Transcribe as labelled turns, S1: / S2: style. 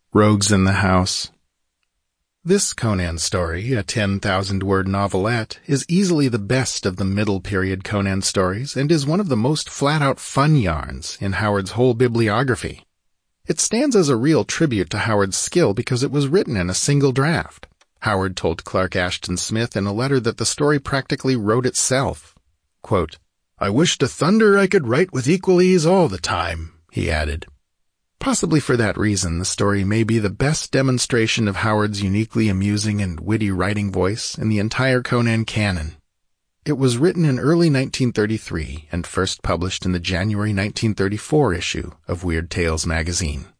S1: Rogues in the House. This Conan story, a 10,000-word novelette, is easily the best of the middle-period Conan stories and is one of the most flat-out fun yarns in Howard's whole bibliography. It stands as a real tribute to Howard's skill because it was written in a single draft. Howard told Clark Ashton Smith in a letter that the story practically wrote itself. Quote, "I wish to thunder I could write with equal ease all the time," he added. Possibly for that reason, the story may be the best demonstration of Howard's uniquely amusing and witty writing voice in the entire Conan canon. It was written in early 1933 and first published in the January 1934 issue of Weird Tales magazine.